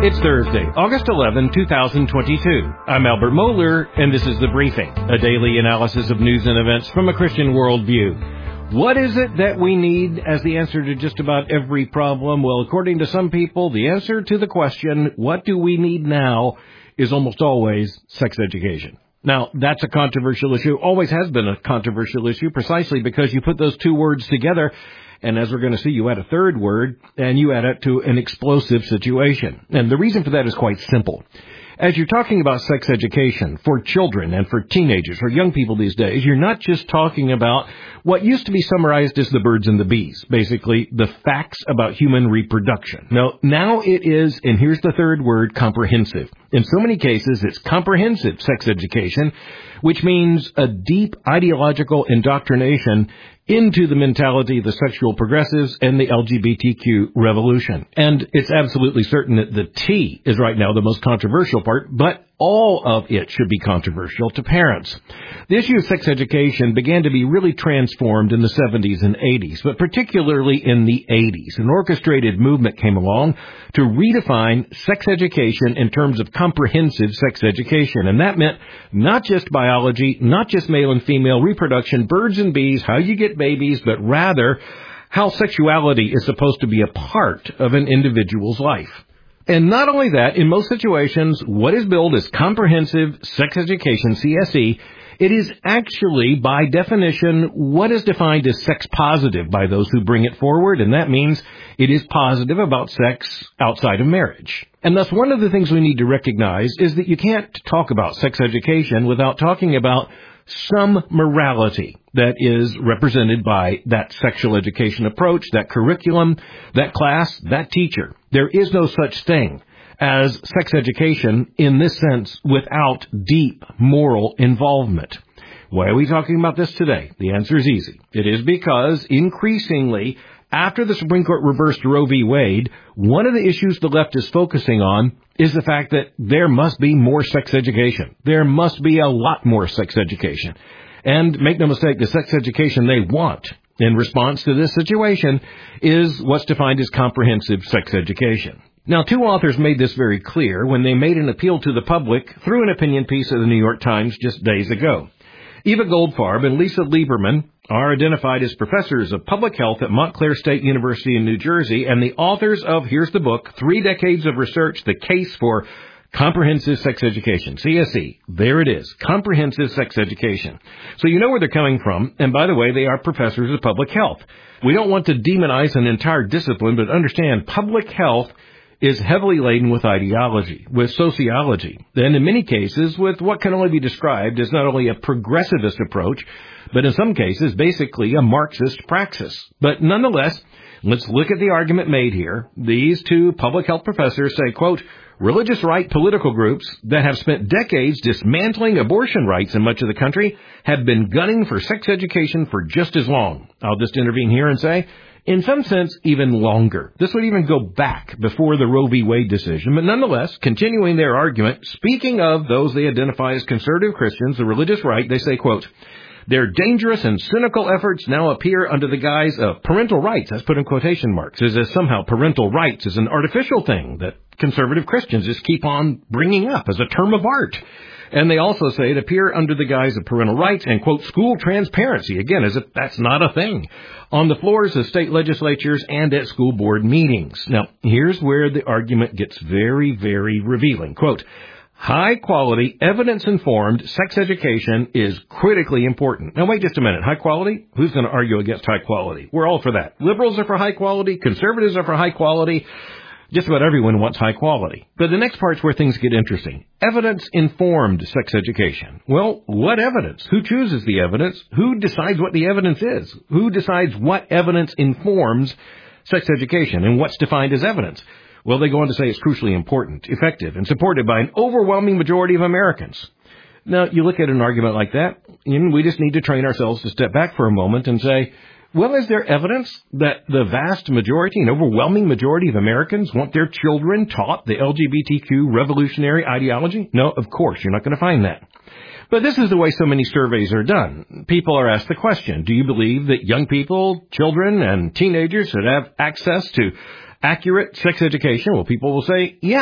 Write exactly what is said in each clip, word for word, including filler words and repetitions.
It's Thursday, August eleventh, twenty twenty-two. I'm Albert Mohler, and this is The Briefing, a daily analysis of news and events from a Christian worldview. What is it that we need as the answer to just about every problem? Well, according to some people, the answer to the question, what do we need now, is almost always sex education. Now, that's a controversial issue, always has been a controversial issue, precisely because you put those two words together, and as we're going to see, you add a third word, and you add it to an explosive situation. And the reason for that is quite simple. As you're talking about sex education for children and for teenagers or young people these days, you're not just talking about what used to be summarized as the birds and the bees, basically the facts about human reproduction. No, now it is, and here's the third word, comprehensive. In so many cases, it's comprehensive sex education, which means a deep ideological indoctrination into the mentality of the sexual progressives and the L G B T Q revolution. And it's absolutely certain that the T is right now the most controversial part, but all of it should be controversial to parents. The issue of sex education began to be really transformed in the seventies and eighties, but particularly in the eighties. An orchestrated movement came along to redefine sex education in terms of comprehensive sex education. And that meant not just biology, not just male and female reproduction, birds and bees, how you get babies, but rather how sexuality is supposed to be a part of an individual's life. And not only that, in most situations, what is billed as comprehensive sex education, C S E, it is actually, by definition, what is defined as sex positive by those who bring it forward, and that means it is positive about sex outside of marriage. And thus, one of the things we need to recognize is that you can't talk about sex education without talking about some morality that is represented by that sexual education approach, that curriculum, that class, that teacher. There is no such thing as sex education in this sense without deep moral involvement. Why are we talking about this today? The answer is easy. It is because increasingly, after the Supreme Court reversed Roe v. Wade, one of the issues the left is focusing on is the fact that there must be more sex education. There must be a lot more sex education. And make no mistake, the sex education they want in response to this situation is what's defined as comprehensive sex education. Now, two authors made this very clear when they made an appeal to the public through an opinion piece of the New York Times just days ago. Eva Goldfarb and Lisa Lieberman are identified as professors of public health at Montclair State University in New Jersey and the authors of, here's the book, Three Decades of Research, The Case for Comprehensive Sex Education, C S E. There it is, Comprehensive Sex Education. So you know where they're coming from, and by the way, they are professors of public health. We don't want to demonize an entire discipline, but understand public health is heavily laden with ideology, with sociology, and in many cases with what can only be described as not only a progressivist approach, but in some cases basically a Marxist praxis. But nonetheless, let's look at the argument made here. These two public health professors say, quote, religious right political groups that have spent decades dismantling abortion rights in much of the country have been gunning for sex education for just as long. I'll just intervene here and say, in some sense, even longer. This would even go back before the Roe v. Wade decision, but nonetheless, continuing their argument, speaking of those they identify as conservative Christians, the religious right, they say, quote, their dangerous and cynical efforts now appear under the guise of parental rights, that's put in quotation marks, as if somehow parental rights is an artificial thing that conservative Christians just keep on bringing up as a term of art. And they also say it appear under the guise of parental rights and, quote, school transparency, again, as if that's not a thing, on the floors of state legislatures and at school board meetings. Now, here's where the argument gets very, very revealing. Quote, high-quality, evidence-informed sex education is critically important. Now, wait just a minute. High quality? Who's going to argue against high quality? We're all for that. Liberals are for high quality. Conservatives are for high quality. Just about everyone wants high quality. But the next part's where things get interesting. Evidence-informed sex education. Well, what evidence? Who chooses the evidence? Who decides what the evidence is? Who decides what evidence informs sex education and what's defined as evidence? Well, they go on to say it's crucially important, effective, and supported by an overwhelming majority of Americans. Now, you look at an argument like that, and we just need to train ourselves to step back for a moment and say, well, is there evidence that the vast majority, an overwhelming majority of Americans want their children taught the L G B T Q revolutionary ideology? No, of course, you're not going to find that. But this is the way so many surveys are done. People are asked the question, do you believe that young people, children, and teenagers should have access to accurate sex education? Well, people will say yes.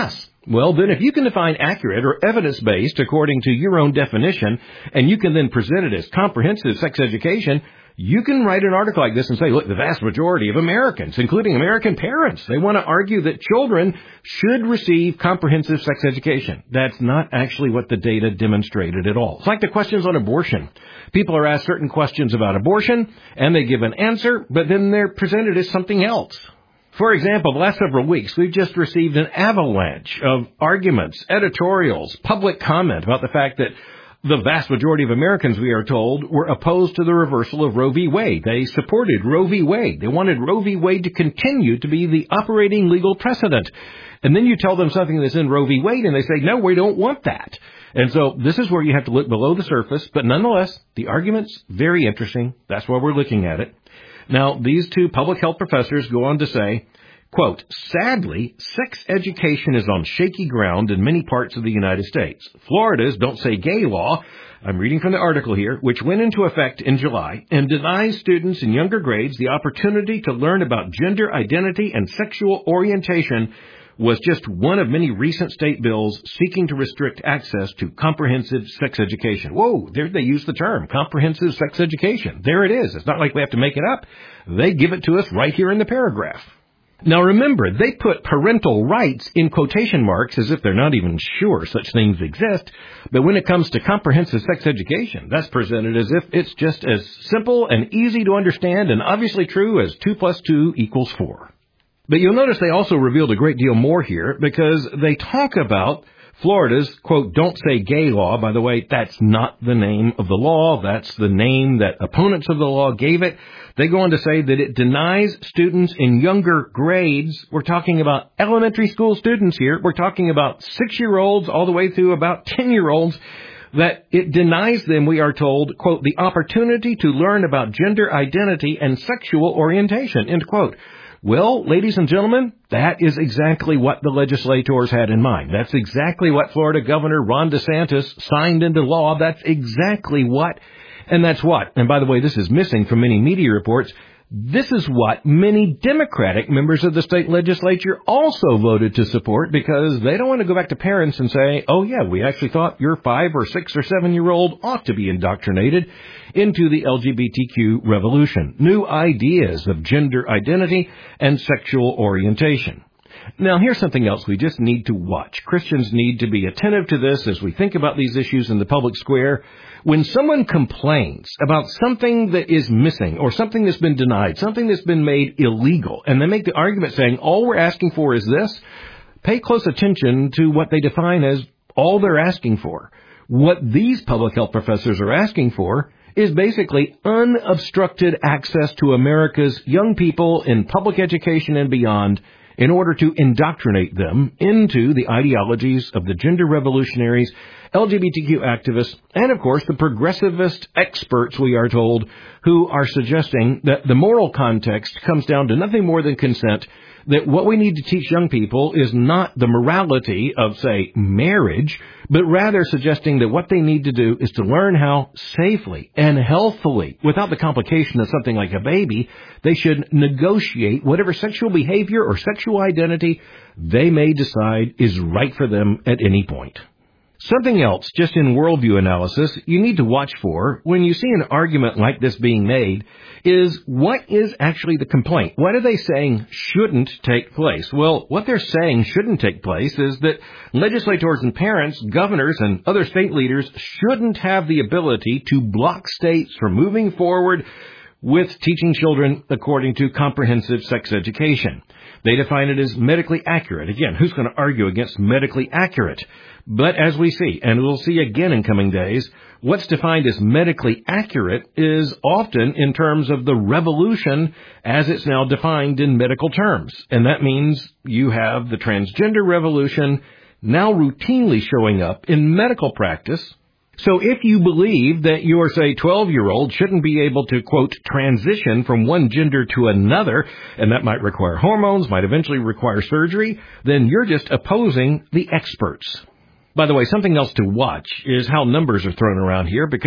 Well, then if you can define accurate or evidence-based according to your own definition, and you can then present it as comprehensive sex education, you can write an article like this and say, look, the vast majority of Americans, including American parents, they want to argue that children should receive comprehensive sex education. That's not actually what the data demonstrated at all. It's like the questions on abortion. People are asked certain questions about abortion, and they give an answer, but then they're presented as something else. For example, the last several weeks, we've just received an avalanche of arguments, editorials, public comment about the fact that the vast majority of Americans, we are told, were opposed to the reversal of Roe v. Wade. They supported Roe v. Wade. They wanted Roe v. Wade to continue to be the operating legal precedent. And then you tell them something that's in Roe v. Wade, and they say, no, we don't want that. And so this is where you have to look below the surface. But nonetheless, the argument's very interesting. That's why we're looking at it. Now, these two public health professors go on to say, quote, sadly, sex education is on shaky ground in many parts of the United States. Florida's Don't Say Gay law, I'm reading from the article here, which went into effect in July and denies students in younger grades the opportunity to learn about gender identity and sexual orientation, was just one of many recent state bills seeking to restrict access to comprehensive sex education. Whoa, there they use the term, comprehensive sex education. There it is. It's not like we have to make it up. They give it to us right here in the paragraph. Now remember, they put parental rights in quotation marks as if they're not even sure such things exist. But when it comes to comprehensive sex education, that's presented as if it's just as simple and easy to understand and obviously true as two plus two equals four. But you'll notice they also revealed a great deal more here because they talk about Florida's, quote, Don't Say Gay law. By the way, that's not the name of the law. That's the name that opponents of the law gave it. They go on to say that it denies students in younger grades. We're talking about elementary school students here. We're talking about six-year-olds all the way through about ten-year-olds. That it denies them, we are told, quote, the opportunity to learn about gender identity and sexual orientation, end quote. Well, ladies and gentlemen, that is exactly what the legislators had in mind. That's exactly what Florida Governor Ron DeSantis signed into law. That's exactly what, and that's what, and by the way, this is missing from many media reports, this is what many Democratic members of the state legislature also voted to support because they don't want to go back to parents and say, oh, yeah, we actually thought your five or six or seven-year-old ought to be indoctrinated into the L G B T Q revolution, new ideas of gender identity and sexual orientation. Now, here's something else we just need to watch. Christians need to be attentive to this as we think about these issues in the public square. When someone complains about something that is missing or something that's been denied, something that's been made illegal, and they make the argument saying, all we're asking for is this, pay close attention to what they define as all they're asking for. What these public health professors are asking for is basically unobstructed access to America's young people in public education and beyond in order to indoctrinate them into the ideologies of the gender revolutionaries, L G B T Q activists, and, of course, the progressivist experts, we are told, who are suggesting that the moral context comes down to nothing more than consent, that what we need to teach young people is not the morality of, say, marriage, but rather suggesting that what they need to do is to learn how safely and healthfully, without the complication of something like a baby, they should negotiate whatever sexual behavior or sexual identity they may decide is right for them at any point. Something else, just in worldview analysis, you need to watch for when you see an argument like this being made is what is actually the complaint? What are they saying shouldn't take place? Well, what they're saying shouldn't take place is that legislators and parents, governors, and other state leaders shouldn't have the ability to block states from moving forward with teaching children according to comprehensive sex education. They define it as medically accurate. Again, who's going to argue against medically accurate? But as we see, and we'll see again in coming days, what's defined as medically accurate is often in terms of the revolution as it's now defined in medical terms. And that means you have the transgender revolution now routinely showing up in medical practice. So if you believe that your, say, twelve-year-old shouldn't be able to, quote, transition from one gender to another, and that might require hormones, might eventually require surgery, then you're just opposing the experts. By the way, something else to watch is how numbers are thrown around here, because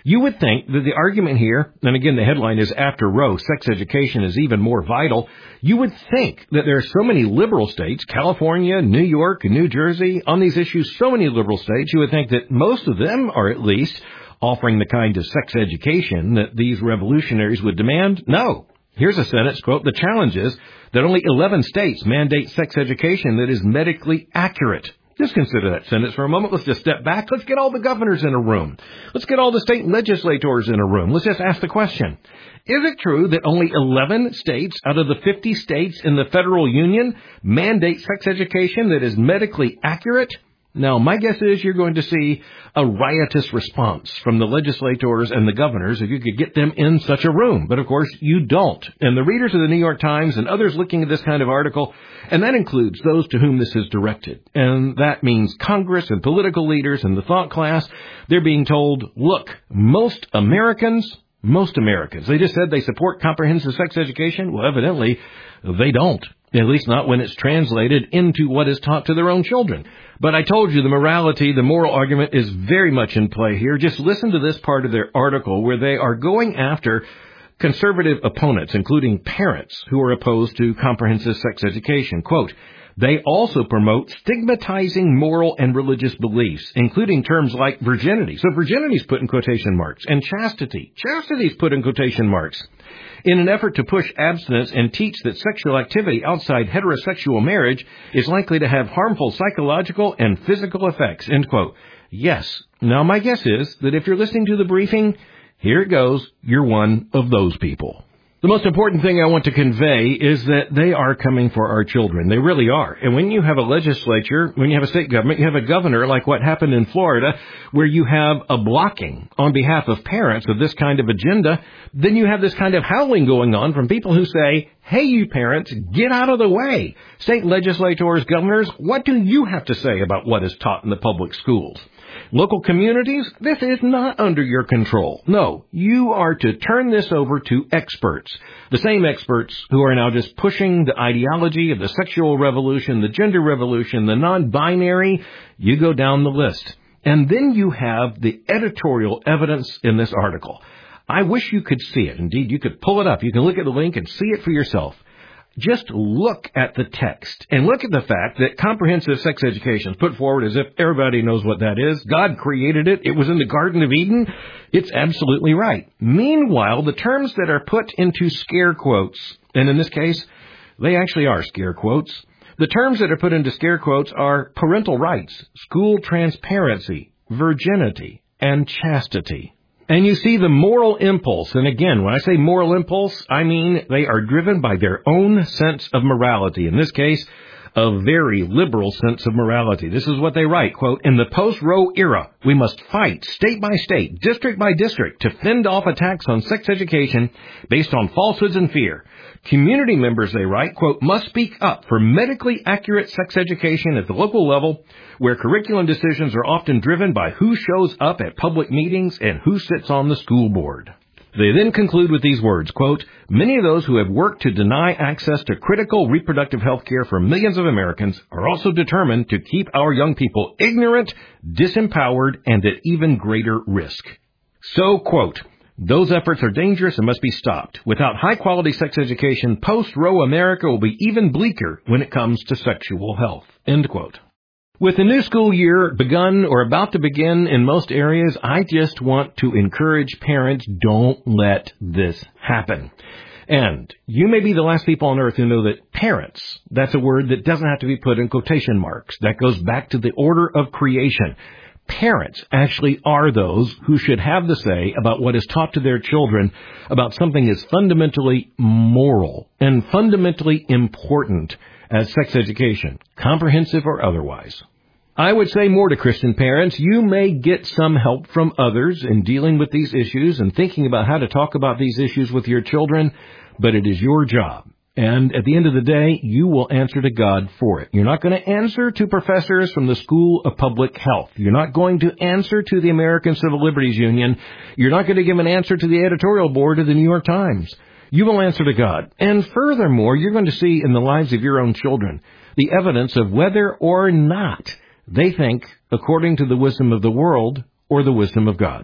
You would think that the argument here, and again the headline is After Roe, Sex Education is Even More Vital, you would think that there are so many liberal states, California, New York, New Jersey, on these issues, so many liberal states, you would think that most of them are at least offering the kind of sex education that these revolutionaries would demand. No. Here's a sentence, quote, "The challenge is that only eleven states mandate sex education that is medically accurate." Just consider that sentence for a moment. Let's just step back. Let's get all the governors in a room. Let's get all the state legislators in a room. Let's just ask the question. Is it true that only eleven states out of the fifty states in the federal union mandate sex education that is medically accurate? Now, my guess is you're going to see a riotous response from the legislators and the governors if you could get them in such a room. But, of course, you don't. And the readers of the New York Times and others looking at this kind of article, and that includes those to whom this is directed, and that means Congress and political leaders and the thought class, they're being told, look, most Americans, most Americans, they just said they support comprehensive sex education. Well, evidently, they don't. At least not when it's translated into what is taught to their own children. But I told you the morality, the moral argument is very much in play here. Just listen to this part of their article where they are going after conservative opponents, including parents who are opposed to comprehensive sex education. Quote, "They also promote stigmatizing moral and religious beliefs, including terms like virginity." So virginity is put in quotation marks. And chastity. Chastity is put in quotation marks. In an effort to push abstinence and teach that sexual activity outside heterosexual marriage is likely to have harmful psychological and physical effects, end quote. Yes. Now, my guess is that if you're listening to the briefing, here it goes, you're one of those people. The most important thing I want to convey is that they are coming for our children. They really are. And when you have a legislature, when you have a state government, you have a governor like what happened in Florida, where you have a blocking on behalf of parents of this kind of agenda, then you have this kind of howling going on from people who say, hey, you parents, get out of the way. State legislators, governors, what do you have to say about what is taught in the public schools? Local communities, this is not under your control. No, you are to turn this over to experts. The same experts who are now just pushing the ideology of the sexual revolution, the gender revolution, the non-binary. You go down the list. And then you have the editorial evidence in this article. I wish you could see it. Indeed, you could pull it up. You can look at the link and see it for yourself. Just look at the text and look at the fact that comprehensive sex education is put forward as if everybody knows what that is. God created it. It was in the Garden of Eden. It's absolutely right. Meanwhile, the terms that are put into scare quotes, and in this case, they actually are scare quotes. The terms that are put into scare quotes are parental rights, school transparency, virginity, and chastity. And you see the moral impulse. And again, when I say moral impulse, I mean they are driven by their own sense of morality. In this case, a very liberal sense of morality. This is what they write, quote, "In the post-Roe era, we must fight state by state, district by district, to fend off attacks on sex education based on falsehoods and fear. Community members," they write, quote, "must speak up for medically accurate sex education at the local level, where curriculum decisions are often driven by who shows up at public meetings and who sits on the school board." They then conclude with these words, quote, "Many of those who have worked to deny access to critical reproductive health care for millions of Americans are also determined to keep our young people ignorant, disempowered, and at even greater risk." So, quote, "Those efforts are dangerous and must be stopped. Without high-quality sex education, post-Roe America will be even bleaker when it comes to sexual health." End quote. With the new school year begun or about to begin in most areas, I just want to encourage parents, don't let this happen. And you may be the last people on earth who know that parents, that's a word that doesn't have to be put in quotation marks. That goes back to the order of creation. Parents actually are those who should have the say about what is taught to their children about something as fundamentally moral and fundamentally important as sex education, comprehensive or otherwise. I would say more to Christian parents. You may get some help from others in dealing with these issues and thinking about how to talk about these issues with your children, but it is your job. And at the end of the day, you will answer to God for it. You're not going to answer to professors from the School of Public Health. You're not going to answer to the American Civil Liberties Union. You're not going to give an answer to the editorial board of the New York Times. You will answer to God. And furthermore, you're going to see in the lives of your own children the evidence of whether or not they think according to the wisdom of the world or the wisdom of God.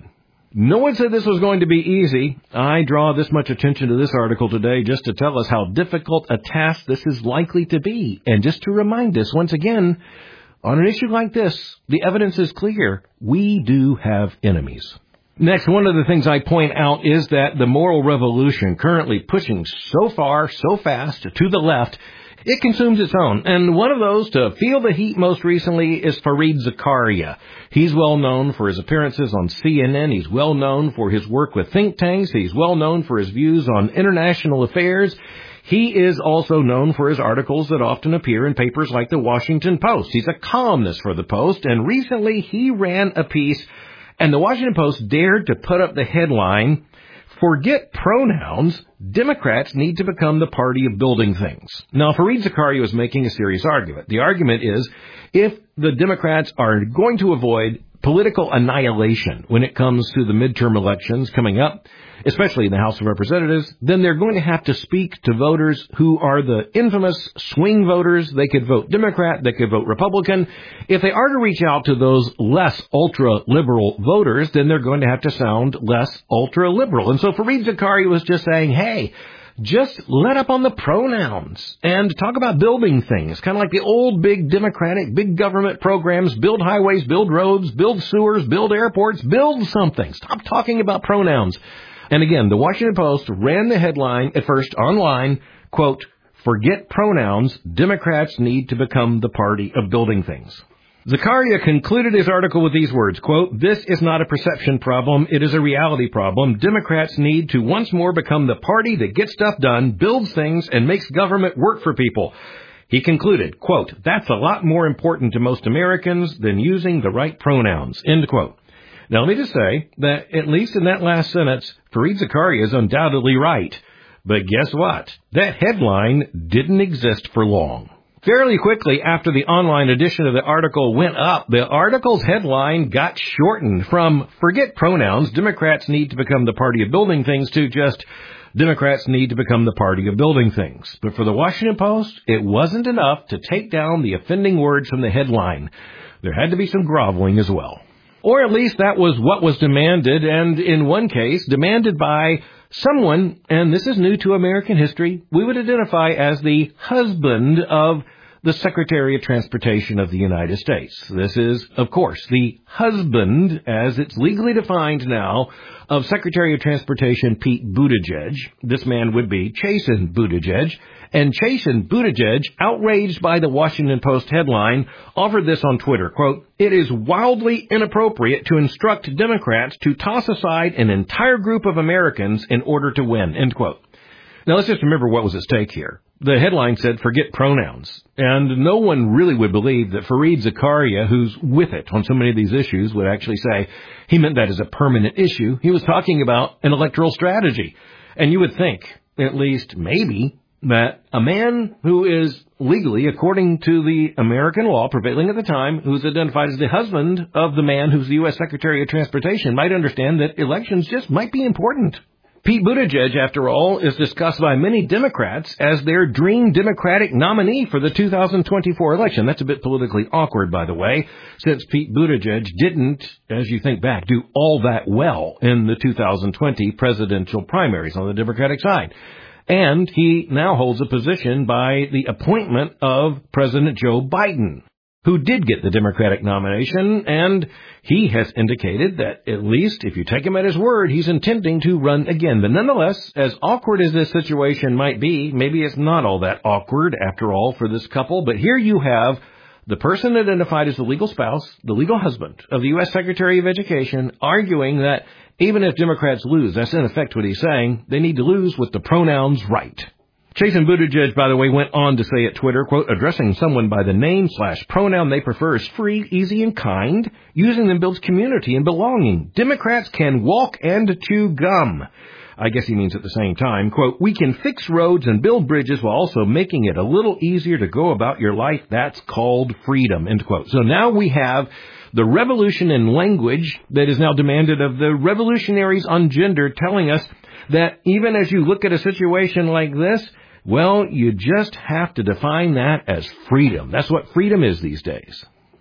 No one said this was going to be easy. I draw this much attention to this article today just to tell us how difficult a task this is likely to be. And just to remind us, once again, on an issue like this, the evidence is clear. We do have enemies. Next, one of the things I point out is that the moral revolution currently pushing so far, so fast to the left, it consumes its own. And one of those to feel the heat most recently is Fareed Zakaria. He's well known for his appearances on C N N. He's well known for his work with think tanks. He's well known for his views on international affairs. He is also known for his articles that often appear in papers like the Washington Post. He's a columnist for the Post, and recently he ran a piece, and the Washington Post dared to put up the headline, "Forget pronouns, Democrats need to become the party of building things." Now, Fareed Zakaria was making a serious argument. The argument is, if the Democrats are going to avoid political annihilation when it comes to the midterm elections coming up, especially in the House of Representatives, then they're going to have to speak to voters who are the infamous swing voters. They could vote Democrat, they could vote Republican. If they are to reach out to those less ultra-liberal voters, then they're going to have to sound less ultra-liberal. And so Fareed Zakaria was just saying, hey, just let up on the pronouns and talk about building things, kind of like the old big Democratic, big government programs, build highways, build roads, build sewers, build airports, build something. Stop talking about pronouns. And again, the Washington Post ran the headline at first online, quote, "Forget pronouns, Democrats need to become the party of building things." Zakaria concluded his article with these words, quote, "This is not a perception problem, it is a reality problem. Democrats need to once more become the party that gets stuff done, builds things, and makes government work for people." He concluded, quote, "That's a lot more important to most Americans than using the right pronouns," end quote. Now, let me just say that, at least in that last sentence, Fareed Zakaria is undoubtedly right. But guess what? That headline didn't exist for long. Fairly quickly after the online edition of the article went up, the article's headline got shortened from "Forget pronouns, Democrats need to become the party of building things" to just "Democrats need to become the party of building things." But for the Washington Post, it wasn't enough to take down the offending words from the headline. There had to be some groveling as well. Or at least that was what was demanded, and in one case, demanded by someone, and this is new to American history, we would identify as the husband of the Secretary of Transportation of the United States. This is, of course, the husband, as it's legally defined now, of Secretary of Transportation Pete Buttigieg. This man would be Chasten Buttigieg. And Chasten Buttigieg, outraged by the Washington Post headline, offered this on Twitter, quote, "It is wildly inappropriate to instruct Democrats to toss aside an entire group of Americans in order to win," end quote. Now, let's just remember what was at stake here. The headline said, "Forget pronouns." And no one really would believe that Fareed Zakaria, who's with it on so many of these issues, would actually say he meant that as a permanent issue. He was talking about an electoral strategy. And you would think, at least maybe, that a man who is legally, according to the American law prevailing at the time, who's identified as the husband of the man who's the U S Secretary of Transportation, might understand that elections just might be important. Pete Buttigieg, after all, is discussed by many Democrats as their dream Democratic nominee for the two thousand twenty-four election. That's a bit politically awkward, by the way, since Pete Buttigieg didn't, as you think back, do all that well in the two thousand twenty presidential primaries on the Democratic side. And he now holds a position by the appointment of President Joe Biden, who did get the Democratic nomination, and he has indicated that, at least if you take him at his word, he's intending to run again. But nonetheless, as awkward as this situation might be, maybe it's not all that awkward, after all, for this couple. But here you have the person identified as the legal spouse, the legal husband of the U S Secretary of Education, arguing that even if Democrats lose, that's in effect what he's saying, they need to lose with the pronouns right. Chasten Buttigieg, by the way, went on to say at Twitter, quote, "Addressing someone by the name slash pronoun they prefer is free, easy, and kind. Using them builds community and belonging. Democrats can walk and chew gum." I guess he means at the same time, quote, "We can fix roads and build bridges while also making it a little easier to go about your life. That's called freedom," end quote. So now we have the revolution in language that is now demanded of the revolutionaries on gender, telling us that even as you look at a situation like this, well, you just have to define that as freedom. That's what freedom is these days.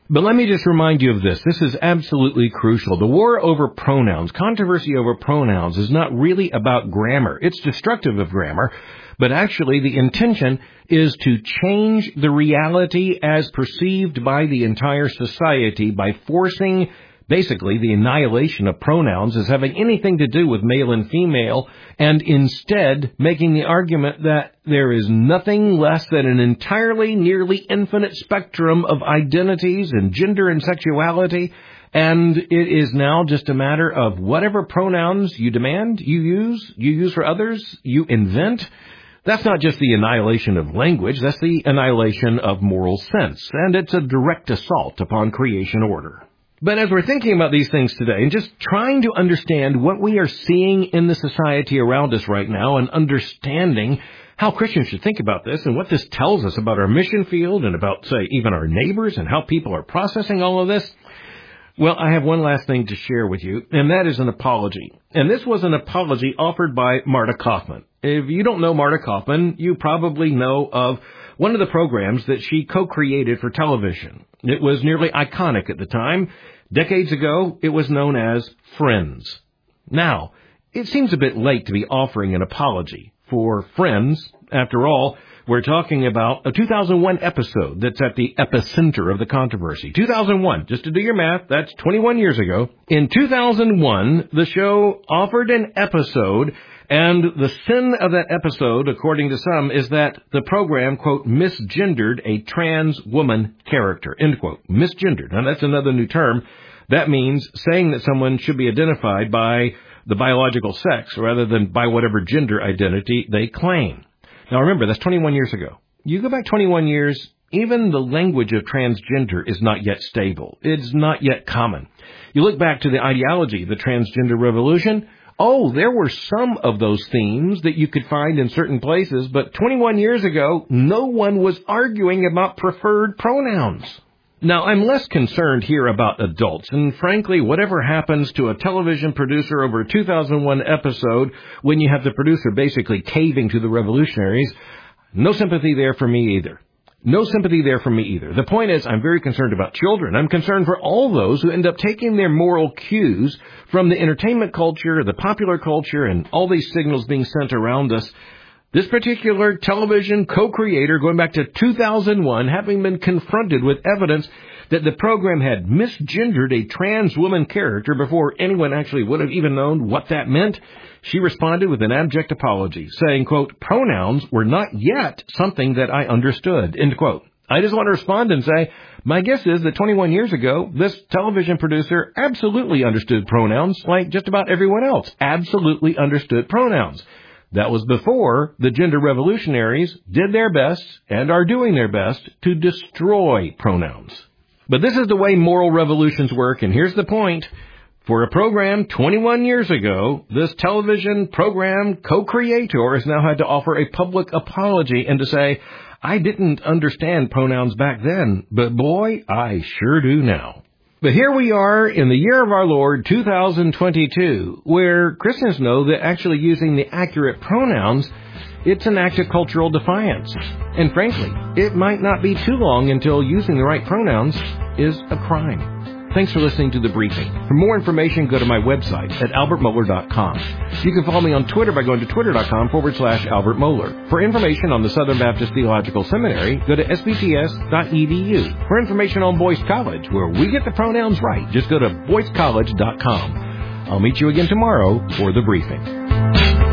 But let me just remind you of this. This is absolutely crucial. The war over pronouns, controversy over pronouns, is not really about grammar. It's destructive of grammar, but actually the intention is to change the reality as perceived by the entire society by forcing basically the annihilation of pronouns as having anything to do with male and female, and instead making the argument that there is nothing less than an entirely, nearly infinite spectrum of identities and gender and sexuality, and it is now just a matter of whatever pronouns you demand, you use, you use for others, you invent. That's not just the annihilation of language, that's the annihilation of moral sense, and it's a direct assault upon creation order. But as we're thinking about these things today and just trying to understand what we are seeing in the society around us right now and understanding how Christians should think about this and what this tells us about our mission field and about, say, even our neighbors and how people are processing all of this, well, I have one last thing to share with you, and that is an apology. And this was an apology offered by Marta Kauffman. If you don't know Marta Kauffman, you probably know of one of the programs that she co-created for television. It was nearly iconic at the time. Decades ago, it was known as Friends. Now, it seems a bit late to be offering an apology for Friends. After all, we're talking about a two thousand one episode that's at the epicenter of the controversy. two thousand one, just to do your math, that's twenty-one years ago. In two thousand one, the show offered an episode, and the sin of that episode, according to some, is that the program, quote, misgendered a trans woman character, end quote. Misgendered. Now, that's another new term. That means saying that someone should be identified by the biological sex rather than by whatever gender identity they claim. Now, remember, that's twenty-one years ago. You go back twenty-one years, even the language of transgender is not yet stable. It's not yet common. You look back to the ideology, the transgender revolution. Oh, there were some of those themes that you could find in certain places, but twenty-one years ago, no one was arguing about preferred pronouns. Now, I'm less concerned here about adults, and frankly, whatever happens to a television producer over a two thousand one episode when you have the producer basically caving to the revolutionaries, no sympathy there for me either. No sympathy there for me either. The point is, I'm very concerned about children. I'm concerned for all those who end up taking their moral cues from the entertainment culture, the popular culture, and all these signals being sent around us. This particular television co-creator, going back to two thousand one, having been confronted with evidence that the program had misgendered a trans woman character before anyone actually would have even known what that meant, she responded with an abject apology, saying, quote, pronouns were not yet something that I understood, end quote. I just want to respond and say, my guess is that twenty-one years ago, this television producer absolutely understood pronouns like just about everyone else, absolutely understood pronouns. That was before the gender revolutionaries did their best and are doing their best to destroy pronouns. But this is the way moral revolutions work, and here's the point. For a program twenty-one years ago, this television program co-creator has now had to offer a public apology and to say, I didn't understand pronouns back then, but boy, I sure do now. But here we are in the year of our Lord, two thousand twenty-two, where Christians know that actually using the accurate pronouns, it's an act of cultural defiance. And frankly, it might not be too long until using the right pronouns is a crime. Thanks for listening to The Briefing. For more information, go to my website at albert mohler dot com. You can follow me on Twitter by going to twitter.com forward slash Albert Mohler. For information on the Southern Baptist Theological Seminary, go to s b t s dot e d u. For information on Boyce College, where we get the pronouns right, just go to boyce college dot com. I'll meet you again tomorrow for The Briefing.